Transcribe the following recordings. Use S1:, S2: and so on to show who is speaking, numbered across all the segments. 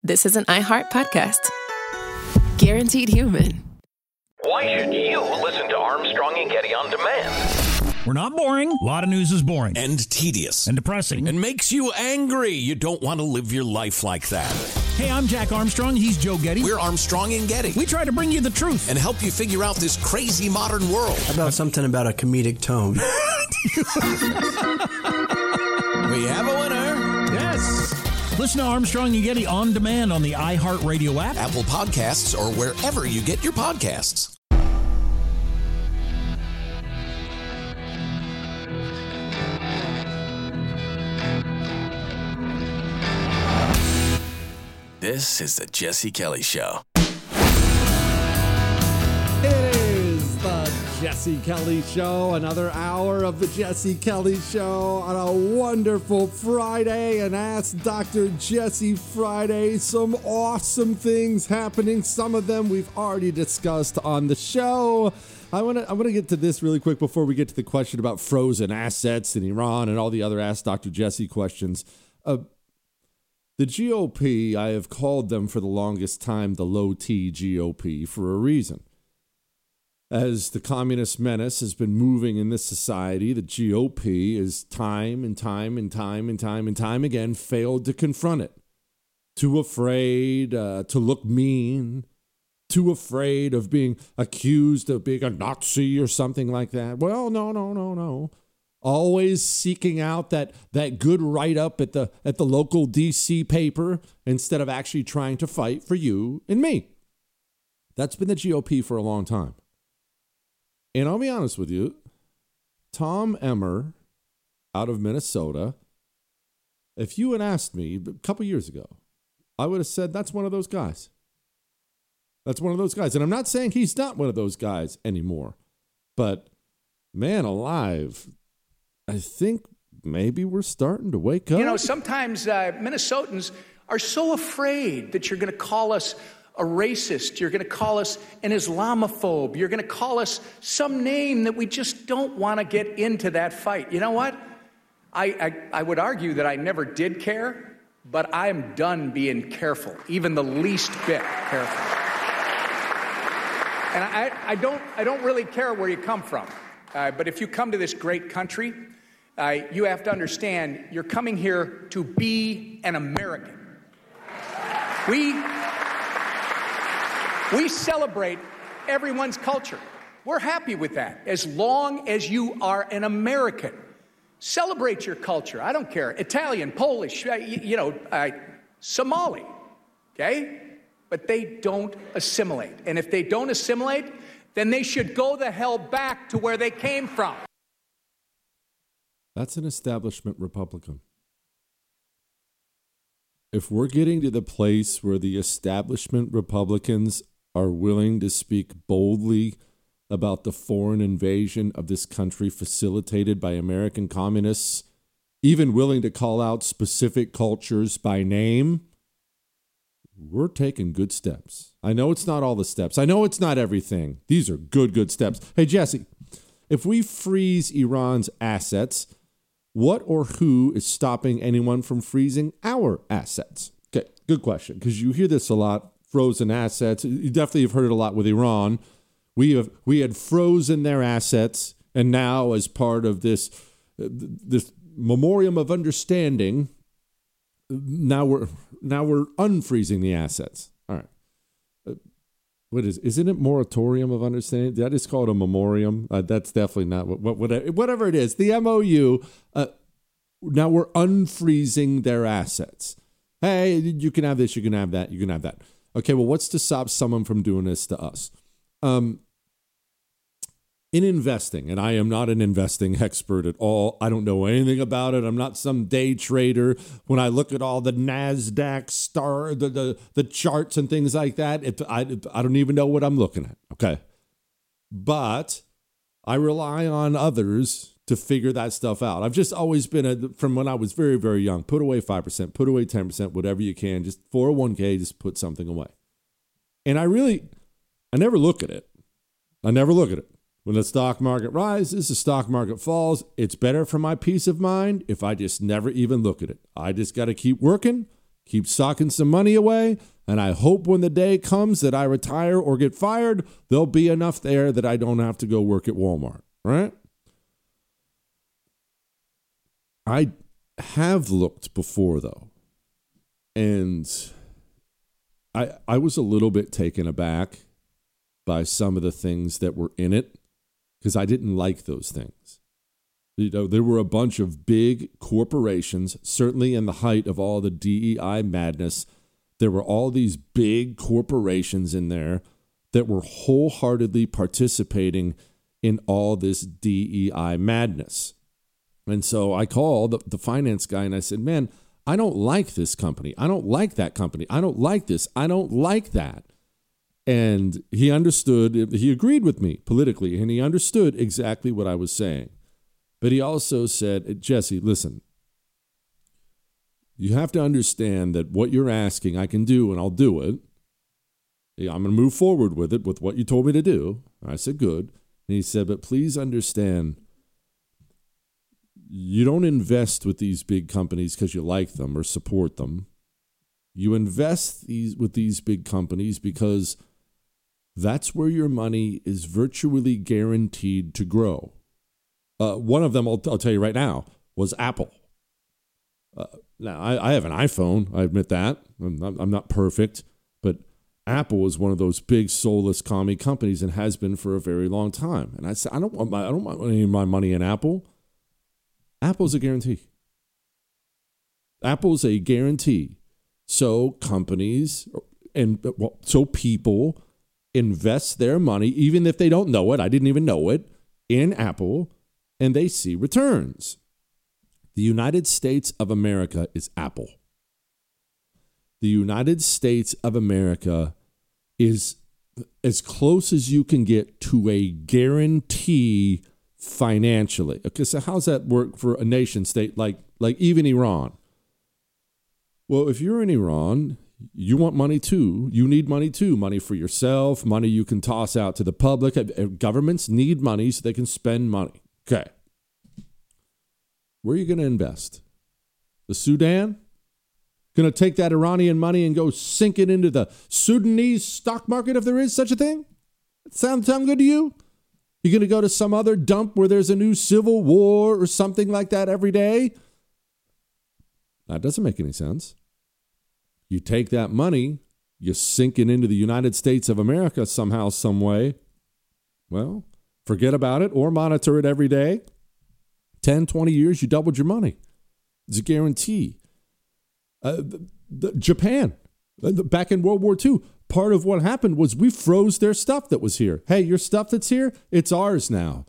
S1: this is an iHeart podcast. Guaranteed human.
S2: Why should you listen to Armstrong and Getty on demand?
S3: We're not boring. A lot of news is boring.
S4: And tedious.
S3: And depressing.
S4: And makes you angry. You don't want to live your life like that.
S3: Hey, I'm Jack Armstrong. He's Joe Getty.
S4: We're Armstrong and Getty.
S3: We try to bring you the truth.
S4: And help you figure out this crazy modern world.
S5: How about something about a comedic tone?
S4: We have a winner.
S3: Yes. Listen to Armstrong and Getty on demand on the iHeartRadio app,
S4: Apple Podcasts, or wherever you get your podcasts. This is the Jesse Kelly Show.
S6: It is the Jesse Kelly Show, another hour of the Jesse Kelly Show on a wonderful Friday, and Ask Dr. Jesse Friday. Some awesome things happening. Some of them we've already discussed on the show. I want to get to this really quick before we get to the question about frozen assets in Iran and all the other Ask Dr. Jesse questions. The GOP, I have called them for the longest time the low-T GOP for a reason. As the communist menace has been moving in this society, the GOP is time and time again failed to confront it. Too afraid to look mean, too afraid of being accused of being a Nazi or something like that. Well, no. Always seeking out that good write-up at the local DC paper instead of actually trying to fight for you and me. That's been the GOP for a long time. And I'll be honest with you, Tom Emmer out of Minnesota, if you had asked me a couple years ago, I would have said that's one of those guys. That's one of those guys. And I'm not saying he's not one of those guys anymore. But man alive, I think maybe we're starting to wake up.
S7: You know, sometimes Minnesotans are so afraid that you're going to call us a racist. You're going to call us an Islamophobe. You're going to call us some name that we just don't want to get into that fight. You know what? I would argue that I never did care, but I'm done being careful, even the least bit careful. And I don't really care where you come from. But if you come to this great country, you have to understand you're coming here to be an American. We celebrate everyone's culture. We're happy with that, as long as you are an American. Celebrate your culture. I don't care. Italian, Polish, Somali, okay? But they don't assimilate. And if they don't assimilate, then they should go the hell back to where they came from.
S6: That's an establishment Republican. If we're getting to the place where the establishment Republicans are willing to speak boldly about the foreign invasion of this country facilitated by American communists, even willing to call out specific cultures by name, we're taking good steps. I know it's not all the steps. I know it's not everything. These are good steps. Hey, Jesse, if we freeze Iran's assets, what or who is stopping anyone from freezing our assets? Okay, good question, because you hear this a lot, frozen assets. You definitely have heard it a lot with Iran. We had frozen their assets, and now as part of this memorandum of understanding, now we're unfreezing the assets. All right. Isn't it moratorium of understanding? Did I just call it a memoriam? That's definitely not whatever it is. The MOU. Now we're unfreezing their assets. Hey, you can have this. You can have that. You can have that. Okay. Well, what's to stop someone from doing this to us? In investing, and I am not an investing expert at all. I don't know anything about it. I'm not some day trader. When I look at all the NASDAQ the charts and things like that, I don't even know what I'm looking at. Okay. But I rely on others to figure that stuff out. I've just always been, from when I was very, very young, put away 5%, put away 10%, whatever you can, just 401k, just put something away. And I never look at it. When the stock market rises, the stock market falls. It's better for my peace of mind if I just never even look at it. I just got to keep working, keep socking some money away, and I hope when the day comes that I retire or get fired, there'll be enough there that I don't have to go work at Walmart, right? I have looked before, though, and I was a little bit taken aback by some of the things that were in it because I didn't like those things. You know, there were a bunch of big corporations, certainly in the height of all the DEI madness. There were all these big corporations in there that were wholeheartedly participating in all this DEI madness. And so I called the finance guy and I said, man, I don't like this company. I don't like that company. I don't like this. I don't like that. And he understood, he agreed with me politically, and he understood exactly what I was saying. But he also said, Jesse, listen, you have to understand that what you're asking I can do, and I'll do it. I'm going to move forward with it, with what you told me to do. I said, good. And he said, but please understand, you don't invest with these big companies because you like them or support them. You invest with these big companies because that's where your money is virtually guaranteed to grow. One of them, I'll tell you right now, was Apple. Now, I have an iPhone. I admit that. I'm not perfect. But Apple is one of those big soulless commie companies and has been for a very long time. And I said, I don't want any of my money in Apple. Apple's a guarantee. Apple's a guarantee. So companies so people invest their money, even if they don't know it, I didn't even know it, in Apple, and they see returns. The United States of America is Apple. The United States of America is as close as you can get to a guarantee financially. Okay, so how's that work for a nation state like even Iran? Well, if you're in Iran, you want money too. You need money too. Money for yourself, money you can toss out to the public. Governments need money so they can spend money. Okay. Where are you going to invest? The Sudan? Going to take that Iranian money and go sink it into the Sudanese stock market if there is such a thing? Sound good to you? You're going to go to some other dump where there's a new civil war or something like that every day? That doesn't make any sense. You take that money, you sink it into the United States of America somehow, some way. Well, forget about it or monitor it every day. 10, 20 years, you doubled your money. It's a guarantee. Japan, back in World War II, part of what happened was we froze their stuff that was here. Hey, your stuff that's here, it's ours now.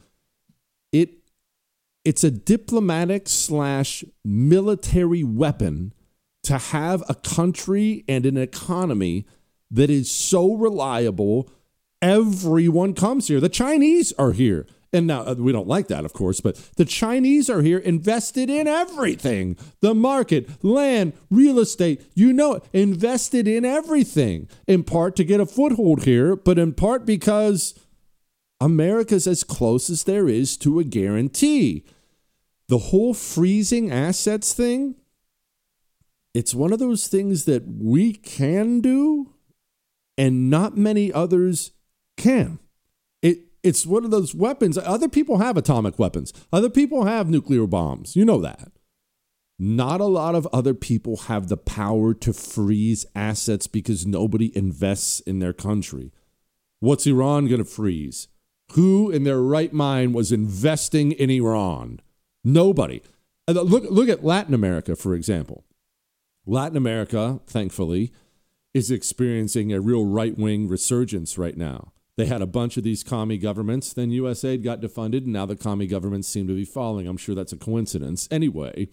S6: It's a diplomatic / military weapon to have a country and an economy that is so reliable, everyone comes here. The Chinese are here. And now, we don't like that, of course, but the Chinese are here invested in everything. The market, land, real estate, invested in everything. In part to get a foothold here, but in part because America's as close as there is to a guarantee. The whole freezing assets thing, it's one of those things that we can do and not many others can. It's one of those weapons. Other people have atomic weapons. Other people have nuclear bombs. You know that. Not a lot of other people have the power to freeze assets because nobody invests in their country. What's Iran going to freeze? Who in their right mind was investing in Iran? Nobody. Look at Latin America, for example. Latin America, thankfully, is experiencing a real right-wing resurgence right now. They had a bunch of these commie governments, then USAID got defunded, and now the commie governments seem to be falling. I'm sure that's a coincidence. Anyway,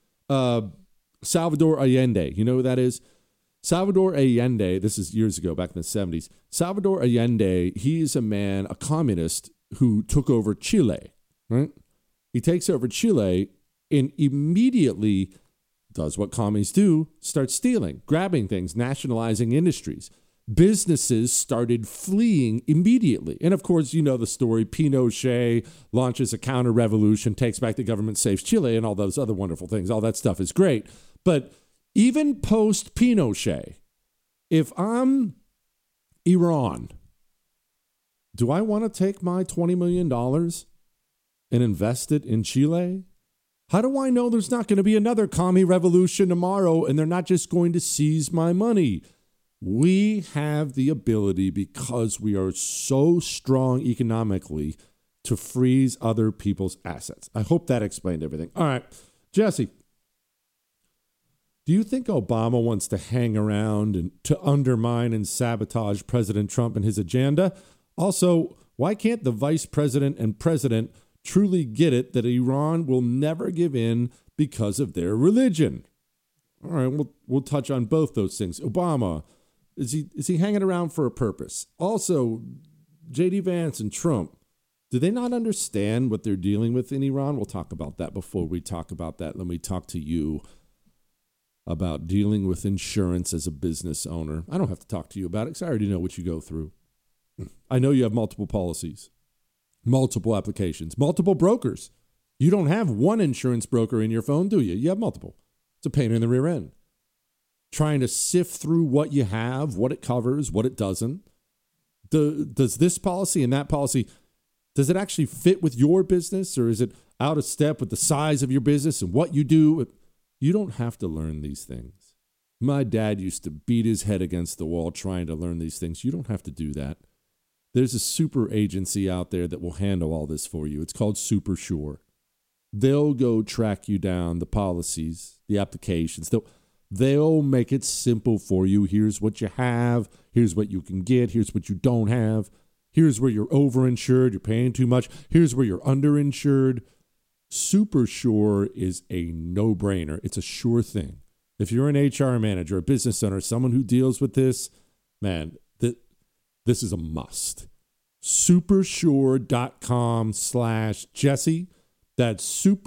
S6: Salvador Allende, you know who that is? Salvador Allende, this is years ago, back in the 70s. Salvador Allende, he is a man, a communist, who took over Chile, right? He takes over Chile and immediately does what commies do, starts stealing, grabbing things, nationalizing industries. Businesses started fleeing immediately. And of course, you know the story. Pinochet launches a counter-revolution, takes back the government, saves Chile, and all those other wonderful things. All that stuff is great. But even post Pinochet, if I'm Iran, do I want to take my $20 million and invest it in Chile? How do I know there's not going to be another commie revolution tomorrow and they're not just going to seize my money? We have the ability, because we are so strong economically, to freeze other people's assets. I hope that explained everything. All right, Jesse, do you think Obama wants to hang around and to undermine and sabotage President Trump and his agenda? Also, why can't the vice president and president truly get it that Iran will never give in because of their religion? All right, we'll touch on both those things. Obama, is he hanging around for a purpose? Also, J.D. Vance and Trump, do they not understand what they're dealing with in Iran? We'll talk about that. Before we talk about that, let me talk to you about dealing with insurance as a business owner. I don't have to talk to you about it because I already know what you go through. I know you have multiple policies, multiple applications, multiple brokers. You don't have one insurance broker in your phone, do you? You have multiple. It's a pain in the rear end. Trying to sift through what you have, what it covers, what it doesn't. Does this policy and that policy, does it actually fit with your business, or is it out of step with the size of your business and what you do? You don't have to learn these things. My dad used to beat his head against the wall trying to learn these things. You don't have to do that. There's a super agency out there that will handle all this for you. It's called SuperSure. They'll go track you down the policies, the applications. They'll make it simple for you. Here's what you have. Here's what you can get. Here's what you don't have. Here's where you're overinsured. You're paying too much. Here's where you're underinsured. SuperSure is a no-brainer. It's a sure thing. If you're an HR manager, a business owner, someone who deals with this, man, this is a must. Supersure.com/Jesse. That's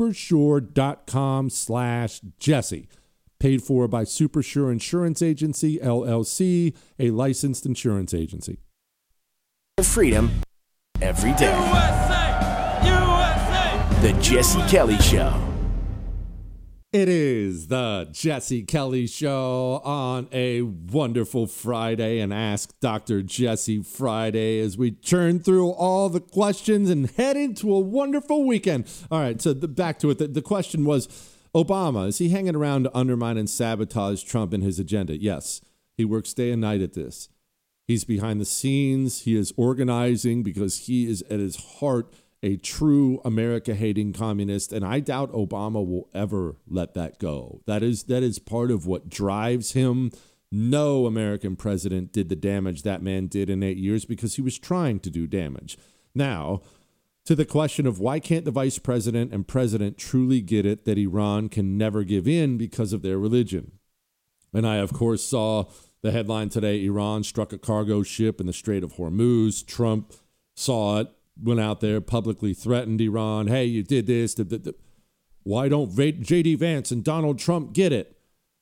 S6: supersure.com/Jesse. Paid for by SuperSure Insurance Agency, LLC, a licensed insurance agency.
S8: Freedom every day. USA! USA! The Jesse Kelly Show.
S6: It is the Jesse Kelly Show on a wonderful Friday, and Ask Dr. Jesse Friday, as we churn through all the questions and head into a wonderful weekend. All right, so back to it. The question was, Obama, is he hanging around to undermine and sabotage Trump and his agenda? Yes, he works day and night at this. He's behind the scenes. He is organizing because he is at his heart a true America-hating communist, and I doubt Obama will ever let that go. That is part of what drives him. No American president did the damage that man did in 8 years because he was trying to do damage. Now, to the question of why can't the vice president and president truly get it that Iran can never give in because of their religion? And I, of course, saw the headline today, Iran struck a cargo ship in the Strait of Hormuz. Trump saw it, went out there, publicly threatened Iran. Hey, you did this. Why don't J.D. Vance and Donald Trump get it?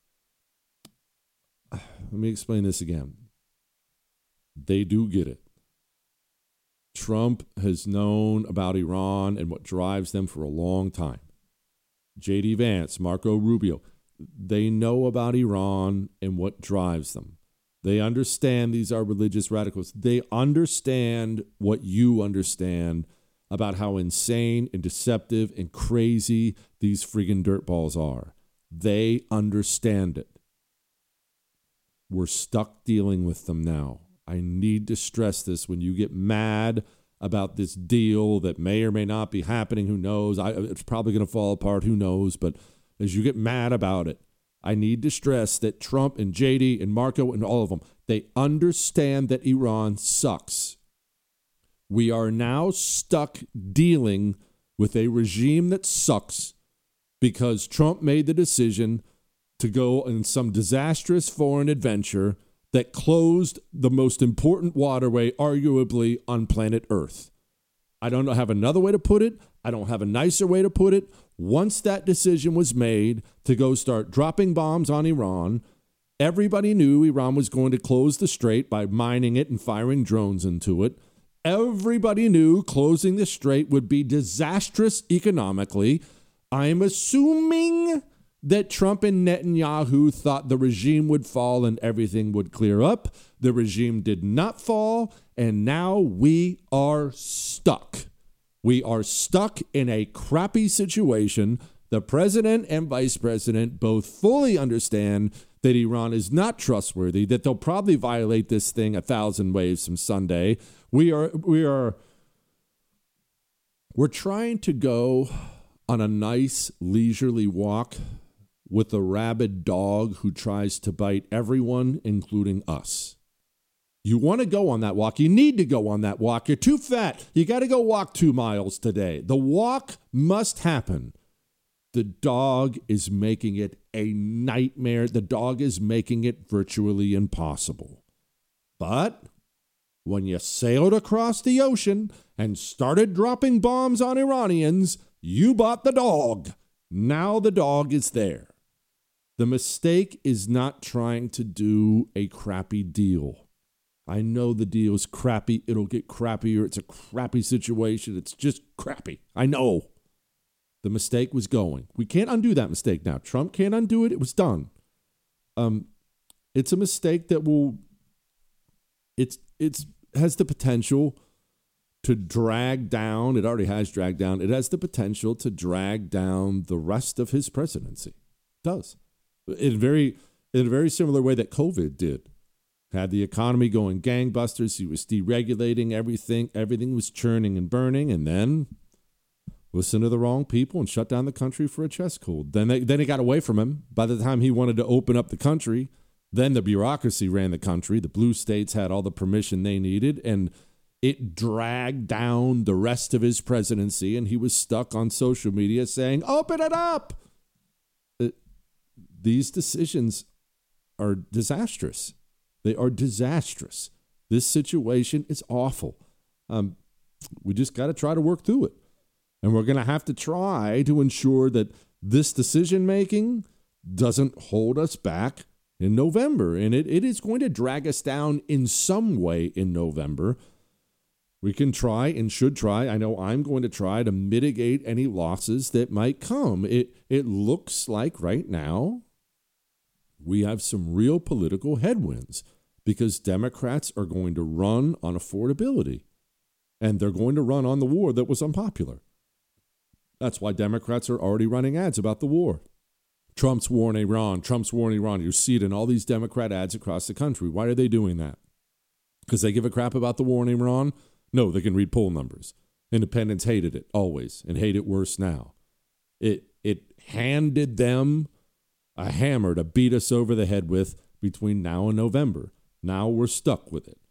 S6: Let me explain this again. They do get it. Trump has known about Iran and what drives them for a long time. J.D. Vance, Marco Rubio, they know about Iran and what drives them. They understand these are religious radicals. They understand what you understand about how insane and deceptive and crazy these friggin' dirtballs are. They understand it. We're stuck dealing with them now. I need to stress this. When you get mad about this deal that may or may not be happening, who knows? It's probably going to fall apart, who knows? But as you get mad about it, I need to stress that Trump and JD and Marco and all of them, they understand that Iran sucks. We are now stuck dealing with a regime that sucks because Trump made the decision to go on some disastrous foreign adventure that closed the most important waterway, arguably, on planet Earth. I don't have another way to put it. I don't have a nicer way to put it. Once that decision was made to go start dropping bombs on Iran, everybody knew Iran was going to close the strait by mining it and firing drones into it. Everybody knew closing the strait would be disastrous economically. I'm assuming that Trump and Netanyahu thought the regime would fall and everything would clear up. The regime did not fall, and now we are stuck. We are stuck in a crappy situation. The president and vice president both fully understand that Iran is not trustworthy, that they'll probably violate this thing 1,000 ways from Sunday. We're trying to go on a nice leisurely walk with a rabid dog who tries to bite everyone, including us. You want to go on that walk. You need to go on that walk. You're too fat. You got to go walk 2 miles today. The walk must happen. The dog is making it a nightmare. The dog is making it virtually impossible. But when you sailed across the ocean and started dropping bombs on Iranians, you bought the dog. Now the dog is there. The mistake is not trying to do a crappy deal. I know the deal is crappy. It'll get crappier. It's a crappy situation. It's just crappy. I know. The mistake was going. We can't undo that mistake now. Trump can't undo it. It was done. It's a mistake that will. It's has the potential to drag down. It already has dragged down. It has the potential to drag down the rest of his presidency. It does. In a very similar way that COVID did. Had the economy going gangbusters. He was deregulating everything. Everything was churning and burning, and then listened to the wrong people and shut down the country for a chest cold. Then it got away from him. By the time he wanted to open up the country, then the bureaucracy ran the country. The blue states had all the permission they needed, and it dragged down the rest of his presidency, and he was stuck on social media saying, open it up. These decisions are disastrous. They are disastrous. This situation is awful. We just got to try to work through it. And we're going to have to try to ensure that this decision-making doesn't hold us back in November. And it is going to drag us down in some way in November. We can try and should try. I know I'm going to try to mitigate any losses that might come. It looks like right now we have some real political headwinds because Democrats are going to run on affordability. And they're going to run on the war that was unpopular. That's why Democrats are already running ads about the war. Trump's war in Iran. Trump's war in Iran. You see it in all these Democrat ads across the country. Why are they doing that? Because they give a crap about the war in Iran? No, they can read poll numbers. Independents hated it always and hate it worse now. It handed them a hammer to beat us over the head with between now and November. Now we're stuck with it.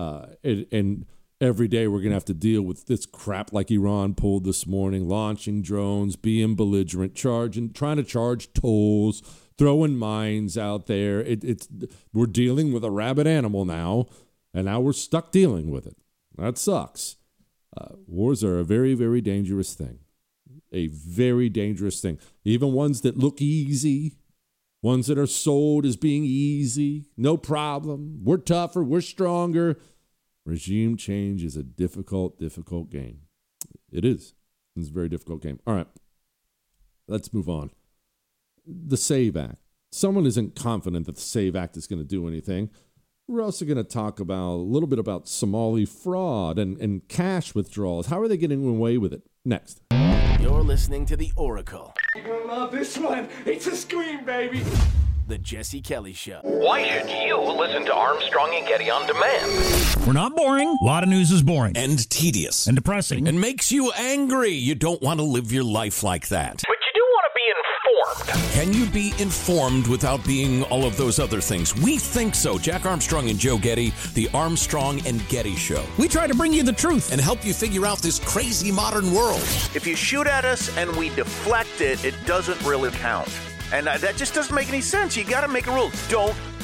S6: And every day we're going to have to deal with this crap like Iran pulled this morning, launching drones, being belligerent, trying to charge tolls, throwing mines out there. We're dealing with a rabid animal now, and now we're stuck dealing with it. That sucks. Wars are a very, very dangerous thing. A very dangerous thing. Even ones that look easy, ones that are sold as being easy, no problem. We're tougher, we're stronger. Regime change is a difficult, difficult game. It is. It's a very difficult game. All right. Let's move on. The SAVE Act. Someone isn't confident that the SAVE Act is going to do anything. We're also going to talk about a little bit about Somali fraud and cash withdrawals. How are they getting away with it? Next.
S8: You're listening to The Oracle.
S9: You're going to love this one. It's a scream, baby.
S8: The Jesse Kelly Show.
S2: Why should you listen to Armstrong and Getty on demand?
S3: We're not boring. A lot of news is boring.
S4: And tedious.
S3: And depressing.
S4: And makes you angry. You don't want to live your life like that.
S2: But you do want to be informed.
S4: Can you be informed without being all of those other things? We think so. Jack Armstrong and Joe Getty, the Armstrong and Getty Show.
S3: We try to bring you the truth.
S4: And help you figure out this crazy modern world.
S10: If you shoot at us and we deflect it, it doesn't really count. And that just doesn't make any sense. You got to make a rule. Don't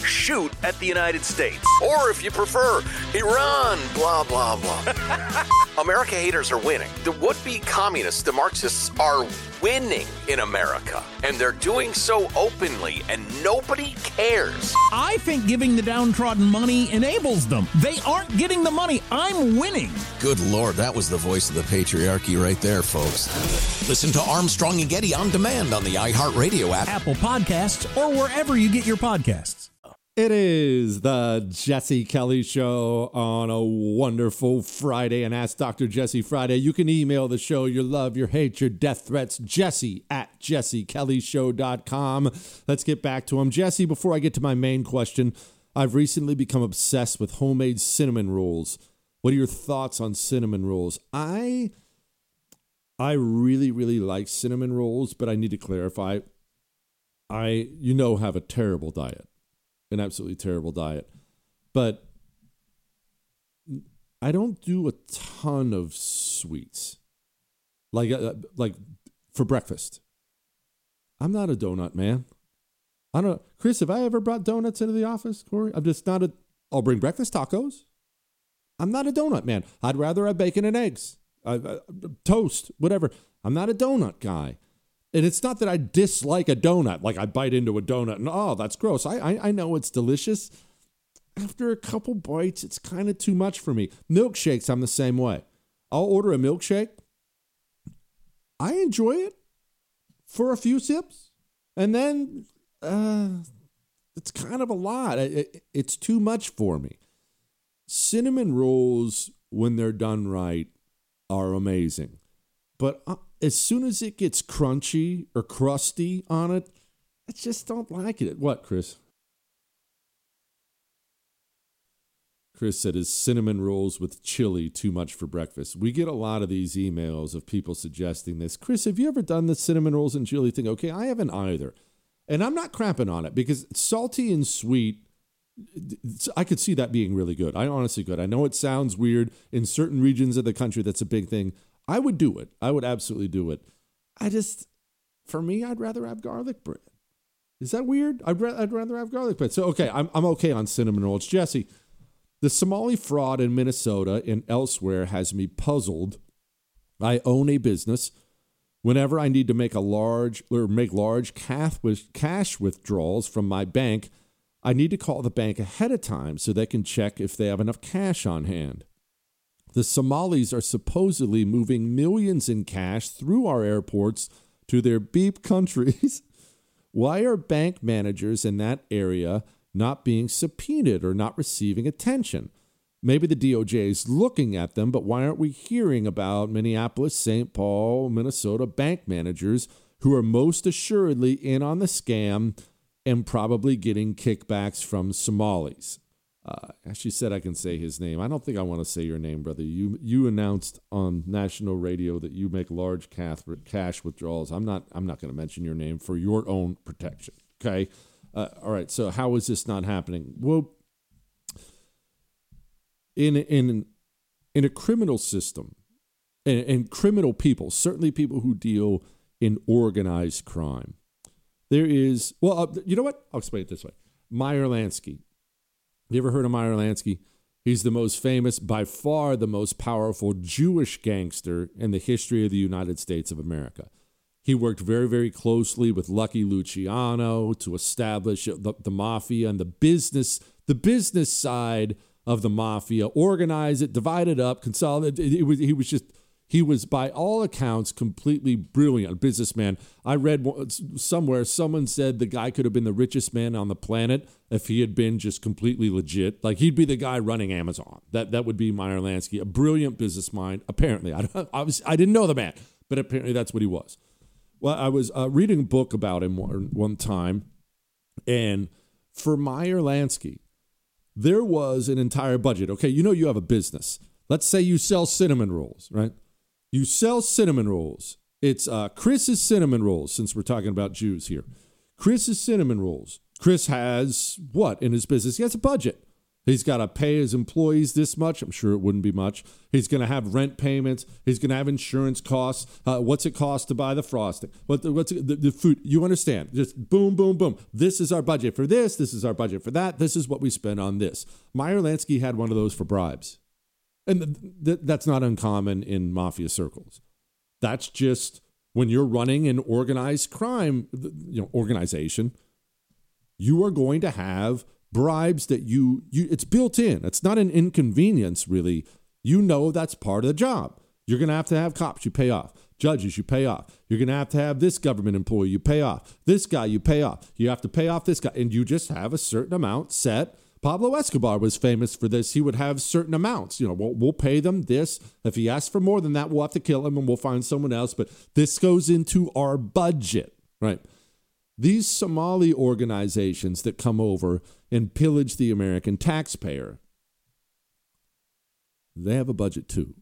S10: shoot at the United States. Or if you prefer, Iran, blah, blah, blah. America haters are winning. The would-be communists, the Marxists, are winning in America. And they're doing so openly, and nobody cares.
S3: I think giving the downtrodden money enables them. They aren't getting the money. I'm winning.
S4: Good Lord, that was the voice of the patriarchy right there, folks. Listen to Armstrong and Getty on demand on the iHeartRadio app,
S3: Apple Podcasts, or wherever you get your podcasts.
S6: It is the Jesse Kelly Show on a wonderful Friday, and Ask Dr. Jesse Friday. You can email the show your love, your hate, your death threats, jesse@jessekellyshow.com. Let's get back to him. Jesse, before I get to my main question, I've recently become obsessed with homemade cinnamon rolls. What are your thoughts on cinnamon rolls? I really, really like cinnamon rolls, but I need to clarify. I have a terrible diet. An absolutely terrible diet. But I don't do a ton of sweets. Like for breakfast. I'm not a donut man. I don't know. Chris, have I ever brought donuts into the office, Corey? I'm just not I'll bring breakfast tacos. I'm not a donut man. I'd rather have bacon and eggs. Toast, whatever. I'm not a donut guy. And it's not that I dislike a donut, like I bite into a donut and, oh, that's gross. I know it's delicious. After a couple bites, it's kind of too much for me. Milkshakes, I'm the same way. I'll order a milkshake. I enjoy it for a few sips. And then it's kind of a lot. It's too much for me. Cinnamon rolls, when they're done right, are amazing. But as soon as it gets crunchy or crusty on it, I just don't like it. What, Chris? Chris said, is cinnamon rolls with chili too much for breakfast? We get a lot of these emails of people suggesting this. Chris, have you ever done the cinnamon rolls and chili thing? Okay, I haven't either. And I'm not cramping on it because salty and sweet, I could see that being really good. I honestly could. I know it sounds weird. In certain regions of the country, that's a big thing. I would do it. I would absolutely do it. For me, I'd rather have garlic bread. Is that weird? I'd rather have garlic bread. So, okay, I'm okay on cinnamon rolls. Jesse, the Somali fraud in Minnesota and elsewhere has me puzzled. I own a business. Whenever I need to make large cash withdrawals from my bank, I need to call the bank ahead of time so they can check if they have enough cash on hand. The Somalis are supposedly moving millions in cash through our airports to their beep countries. Why are bank managers in that area not being subpoenaed or not receiving attention? Maybe the DOJ is looking at them, but why aren't we hearing about Minneapolis, St. Paul, Minnesota bank managers who are most assuredly in on the scam and probably getting kickbacks from Somalis? She said I can say his name. I don't think I want to say your name, brother. You announced on national radio that you make large cash withdrawals. I'm not going to mention your name for your own protection. Okay. All right. So how is this not happening? Well, in a criminal system, and criminal people, certainly people who deal in organized crime, there is. Well, you know what? I'll explain it this way. Meyer Lansky. You ever heard of Meyer Lansky? He's the most famous, by far the most powerful Jewish gangster in the history of the United States of America. He worked very, very closely with Lucky Luciano to establish the mafia and the business side of the mafia, organize it, divide it up, consolidate. He was by all accounts completely brilliant businessman. I read somewhere someone said the guy could have been the richest man on the planet if he had been just completely legit. Like he'd be the guy running Amazon. That would be Meyer Lansky, a brilliant business mind. Apparently, I didn't know the man, but apparently that's what he was. Well, I was reading a book about him one time, and for Meyer Lansky, there was an entire budget. Okay, you have a business. Let's say you sell cinnamon rolls, right? You sell cinnamon rolls. It's Chris's cinnamon rolls, since we're talking about Jews here. Chris's cinnamon rolls. Chris has what in his business? He has a budget. He's got to pay his employees this much. I'm sure it wouldn't be much. He's going to have rent payments. He's going to have insurance costs. What's it cost to buy the frosting? What's the food? You understand? Just boom, boom, boom. This is our budget for this. This is our budget for that. This is what we spend on this. Meyer Lansky had one of those for bribes. And that's not uncommon in mafia circles. That's just when you're running an organized crime organization, you are going to have bribes that you it's built in. It's not an inconvenience, really. You know that's part of the job. You're going to have cops you pay off. Judges you pay off. You're going to have this government employee you pay off. This guy you pay off. You have to pay off this guy. And you just have a certain amount set. Pablo Escobar was famous for this. He would have certain amounts. We'll pay them this. If he asks for more than that, we'll have to kill him and we'll find someone else. But this goes into our budget, right? These Somali organizations that come over and pillage the American taxpayer, they have a budget too.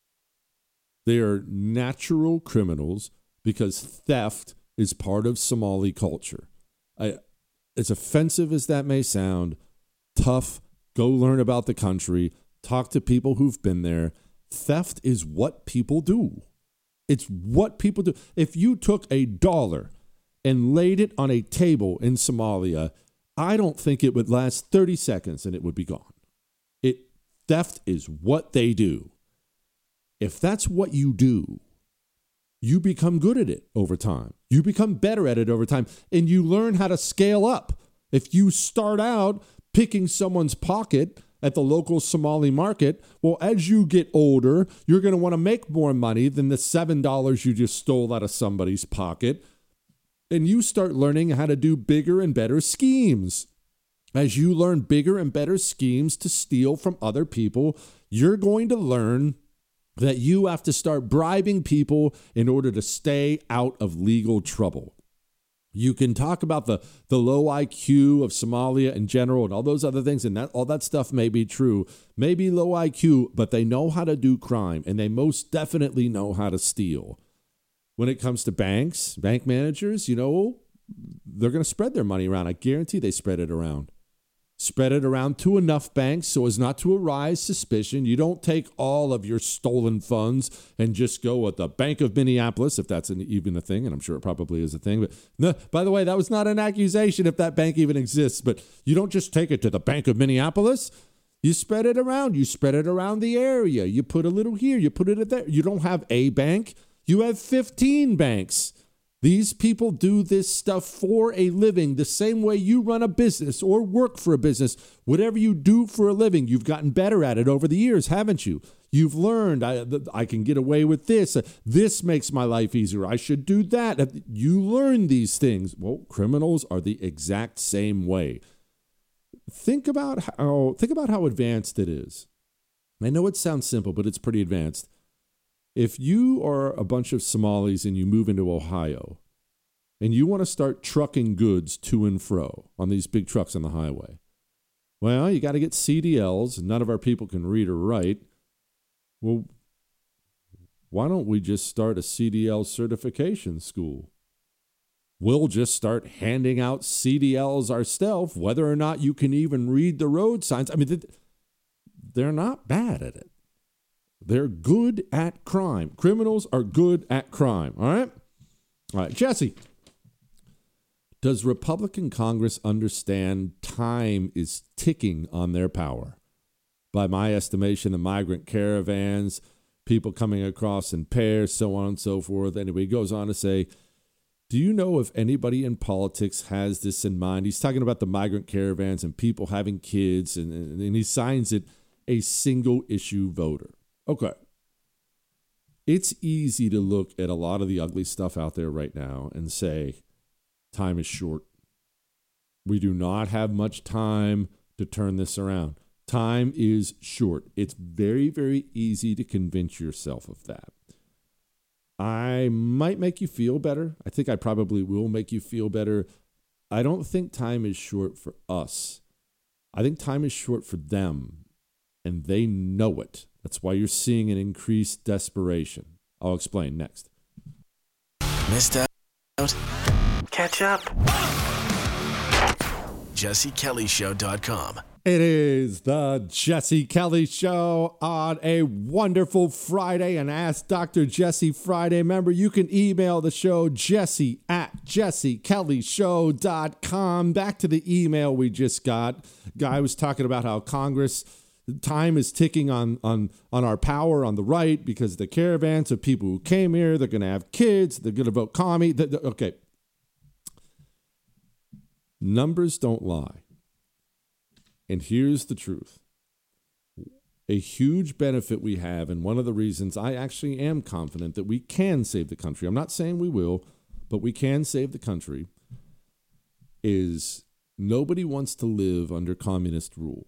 S6: They are natural criminals because theft is part of Somali culture. As offensive as that may sound, tough, go learn about the country, talk to people who've been there. Theft is what people do. It's what people do. If you took $1 and laid it on a table in Somalia, I don't think it would last 30 seconds and it would be gone. Theft is what they do. If that's what you do, you become good at it over time. You become better at it over time, and you learn how to scale up. If you start out picking someone's pocket at the local Somali market, well, as you get older, you're going to want to make more money than the $7 you just stole out of somebody's pocket. And you start learning how to do bigger and better schemes. As you learn bigger and better schemes to steal from other people, you're going to learn that you have to start bribing people in order to stay out of legal trouble. You can talk about the low IQ of Somalia in general and all those other things, and all that stuff may be true, maybe low IQ, but they know how to do crime, and they most definitely know how to steal. When it comes to banks, bank managers, they're going to spread their money around. I guarantee they spread it around. Spread it around to enough banks so as not to arise suspicion. You don't take all of your stolen funds and just go with the Bank of Minneapolis, if that's even a thing, and I'm sure it probably is a thing. But no, by the way, that was not an accusation if that bank even exists. But you don't just take it to the Bank of Minneapolis. You spread it around. You spread it around the area. You put a little here. You put it there. You don't have a bank. You have 15 banks. These people do this stuff for a living, the same way you run a business or work for a business. Whatever you do for a living, you've gotten better at it over the years, haven't you? You've learned, I can get away with this. This makes my life easier. I should do that. You learn these things. Well, criminals are the exact same way. Think about how advanced it is. I know it sounds simple, but it's pretty advanced. If you are a bunch of Somalis and you move into Ohio and you want to start trucking goods to and fro on these big trucks on the highway, well, you got to get CDLs. None of our people can read or write. Well, why don't we just start a CDL certification school? We'll just start handing out CDLs ourselves, whether or not you can even read the road signs. I mean, they're not bad at it. They're good at crime. Criminals are good at crime. All right? All right, Jesse. Does Republican Congress understand time is ticking on their power? By my estimation, the migrant caravans, people coming across in pairs, so on and so forth. Anyway, he goes on to say, do you know if anybody in politics has this in mind? He's talking about the migrant caravans and people having kids, and he signs it a single issue voter. Okay. It's easy to look at a lot of the ugly stuff out there right now and say, time is short. We do not have much time to turn this around. Time is short. It's very, very easy to convince yourself of that. I might make you feel better. I think I probably will make you feel better. I don't think time is short for us. I think time is short for them, and they know it. That's why you're seeing an increased desperation. I'll explain next.
S8: Missed out? Catch up. JesseKellyShow.com.
S6: It is the Jesse Kelly Show on a wonderful Friday, and Ask Dr. Jesse Friday. Remember, you can email the show, jesse@jessekellyshow.com. Back to the email we just got. Guy was talking about how Congress, time is ticking on our power on the right because the caravans of people who came here, they're going to have kids, they're going to vote commie. Okay. Numbers don't lie. And here's the truth. A huge benefit we have, and one of the reasons I actually am confident that we can save the country, I'm not saying we will, but we can save the country, is nobody wants to live under communist rule.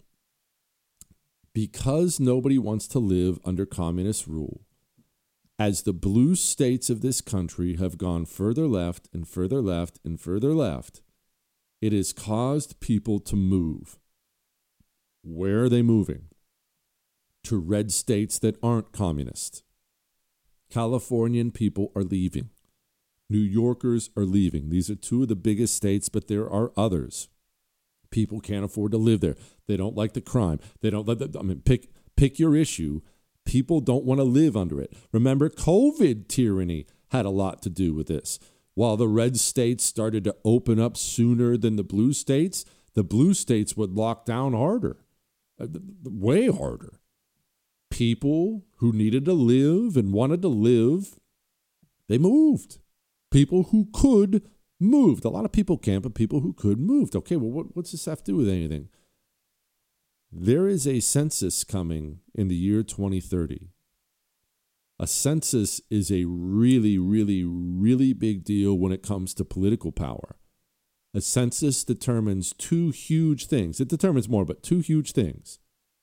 S6: Because nobody wants to live under communist rule, as the blue states of this country have gone further left and further left and further left, it has caused people to move. Where are they moving? To red states that aren't communist. Californian people are leaving. New Yorkers are leaving. These are two of the biggest states, but there are others. People can't afford to live there. They don't like the crime. They don't let pick your issue. People don't want to live under it. Remember, COVID tyranny had a lot to do with this. While the red states started to open up sooner than the blue states would lock down harder. Way harder. People who needed to live and wanted to live, they moved. People who could moved. A lot of people can't, but people who could moved. Okay, well, what's this have to do with anything? There is a census coming in the year 2030. A census is a really, really, really big deal when it comes to political power. A census determines two huge things. It determines more, but two huge things.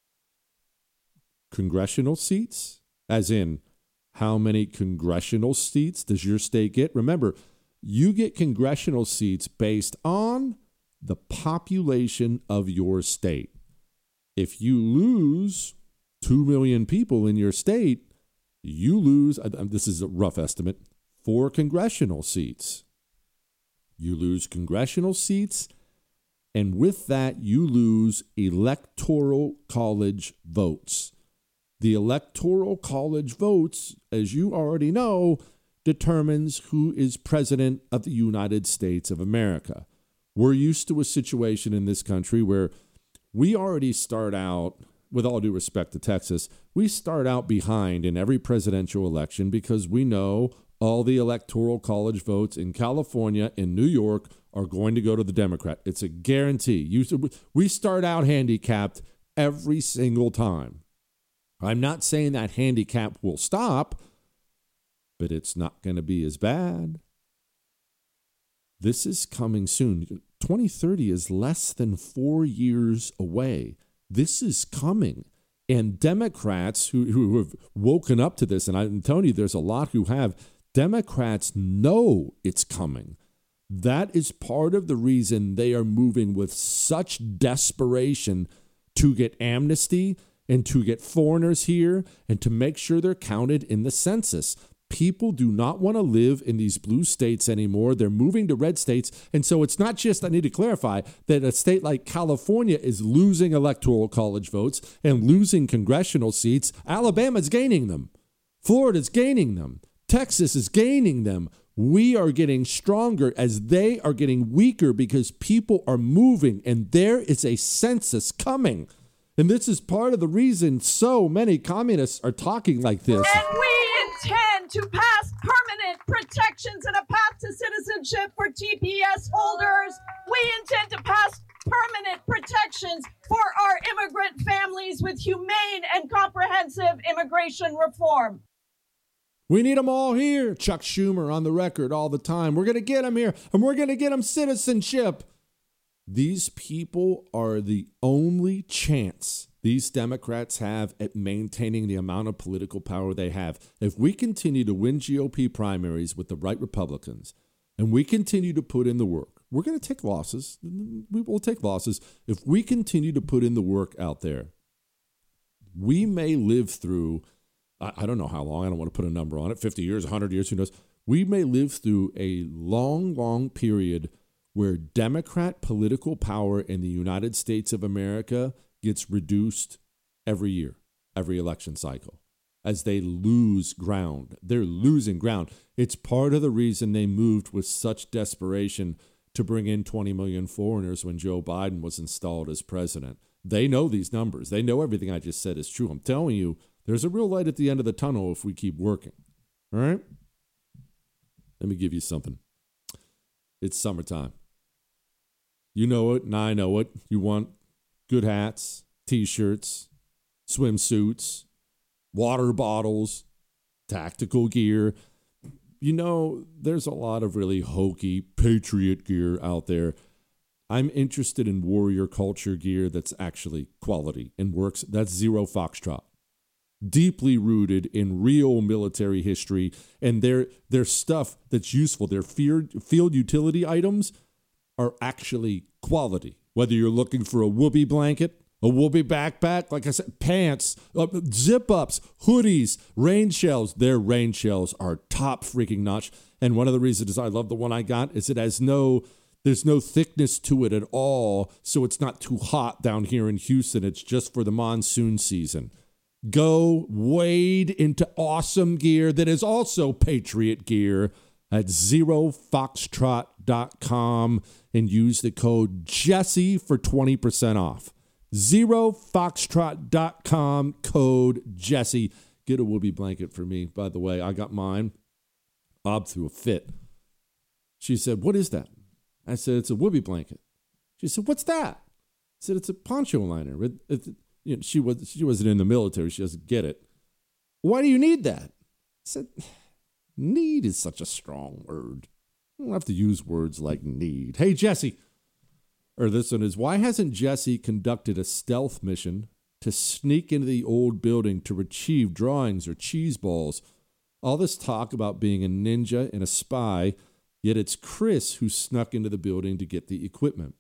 S6: Congressional seats, as in how many congressional seats does your state get? Remember, you get congressional seats based on the population of your state. If you lose 2 million people in your state, you lose, this is a rough estimate, 4 congressional seats. You lose congressional seats, and with that, you lose electoral college votes. The electoral college votes, as you already know, determines who is president of the United States of America. We're used to a situation in this country where we already start out, with all due respect to Texas, we start out behind in every presidential election because we know all the electoral college votes in California and New York are going to go to the Democrat. It's a guarantee. We start out handicapped every single time. I'm not saying that handicap will stop, but it's not going to be as bad. This is coming soon. 2030 is less than 4 years away. This is coming. And Democrats who have woken up to this, and I'm telling you, there's a lot who have, Democrats know it's coming. That is part of the reason they are moving with such desperation to get amnesty and to get foreigners here and to make sure they're counted in the census. People do not want to live in these blue states anymore. They're moving to red states. And so it's not just, I need to clarify, that a state like California is losing electoral college votes and losing congressional seats. Alabama's gaining them. Florida's gaining them. Texas is gaining them. We are getting stronger as they are getting weaker because people are moving, and there is a census coming. And this is part of the reason so many communists are talking like this.
S11: And we intend to pass permanent protections and a path to citizenship for TPS holders. We intend to pass permanent protections for our immigrant families with humane and comprehensive immigration reform.
S6: We need them all here. Chuck Schumer on the record all the time. We're going to get them here, and we're going to get them citizenship. These people are the only chance these Democrats have at maintaining the amount of political power they have. If we continue to win GOP primaries with the right Republicans, and we continue to put in the work, we're going to take losses. We will take losses. If we continue to put in the work out there, we may live through, I don't know how long, I don't want to put a number on it, 50 years, 100 years, who knows. We may live through a long, long period where Democrat political power in the United States of America gets reduced every year, every election cycle, as they lose ground. They're losing ground. It's part of the reason they moved with such desperation to bring in 20 million foreigners when Joe Biden was installed as president. They know these numbers. They know everything I just said is true. I'm telling you, there's a real light at the end of the tunnel if we keep working. All right? Let me give you something. It's summertime. You know it, and I know it. You want good hats, T-shirts, swimsuits, water bottles, tactical gear. You know, there's a lot of really hokey Patriot gear out there. I'm interested in warrior culture gear that's actually quality and works. That's Zero Foxtrot. Deeply rooted in real military history, and their stuff that's useful, their field utility items are actually quality. Whether you're looking for a whoopee blanket, a whoopee backpack, like I said, pants, zip-ups, hoodies, rain shells. Their rain shells are top freaking notch. And one of the reasons I love the one I got is there's no thickness to it at all, so it's not too hot down here in Houston. It's just for the monsoon season. Go wade into awesome gear that is also Patriot gear at ZeroFoxtrot.com and use the code Jesse for 20% off. ZeroFoxtrot.com, code Jesse. Get a whoopee blanket for me, by the way. I got mine. Bob threw a fit. She said, "What is that?" I said, "It's a whoopee blanket." She said, "What's that?" I said, "It's a poncho liner." You know, she wasn't in the military. She doesn't get it. "Why do you need that?" I said, "Need is such a strong word. I don't have to use words like need." Hey, Jesse. Or this one is, why hasn't Jesse conducted a stealth mission to sneak into the old building to retrieve drawings or cheese balls? All this talk about being a ninja and a spy, yet it's Chris who snuck into the building to get the equipment.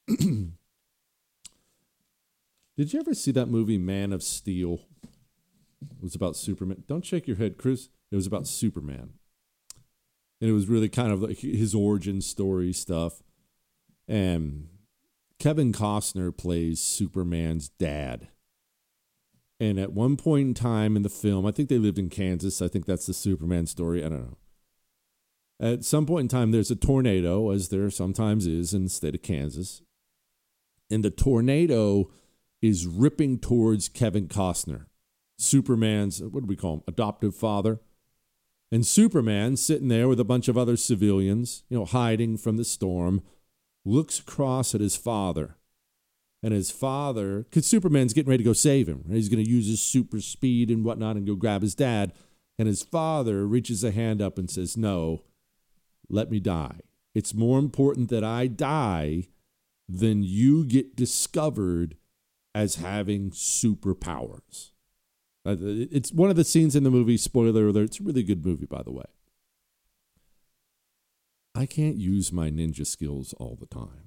S6: Did you ever see that movie Man of Steel? It was about Superman. Don't shake your head, Chris. It was about Superman. And it was really kind of like his origin story stuff. And Kevin Costner plays Superman's dad. And at one point in time in the film, I think they lived in Kansas. I think that's the Superman story. I don't know. At some point in time, there's a tornado, as there sometimes is in the state of Kansas. And the tornado is ripping towards Kevin Costner, Superman's, what do we call him, adoptive father. And Superman, sitting there with a bunch of other civilians, hiding from the storm, looks across at his father. And his father, because Superman's getting ready to go save him. He's going to use his super speed and whatnot and go grab his dad. And his father reaches a hand up and says, "No, let me die. It's more important that I die than you get discovered as having superpowers." It's one of the scenes in the movie, spoiler alert, it's a really good movie, by the way. I can't use my ninja skills all the time.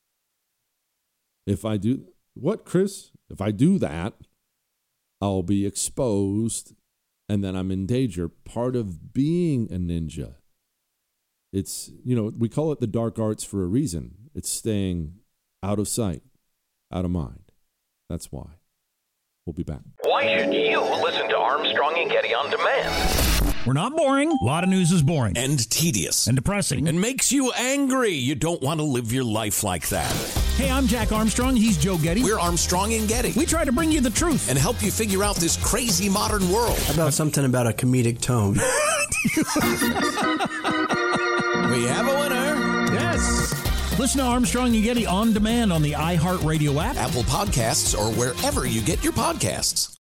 S6: If I do, what, Chris? If I do that, I'll be exposed and then I'm in danger. Part of being a ninja, it's, we call it the dark arts for a reason. It's staying out of sight, out of mind. That's why. We'll be back.
S2: Why should you listen to Armstrong and Getty on demand?
S3: We're not boring. A lot of news is boring.
S4: And tedious.
S3: And depressing.
S4: And makes you angry. You don't want to live your life like that.
S3: Hey, I'm Jack Armstrong. He's Joe Getty.
S4: We're Armstrong and Getty.
S3: We try to bring you the truth.
S4: And help you figure out this crazy modern world.
S5: How about something about a comedic tone?
S4: We have a winner.
S3: Yes. Listen to Armstrong and Getty on demand on the iHeartRadio app,
S4: Apple Podcasts, or wherever you get your podcasts.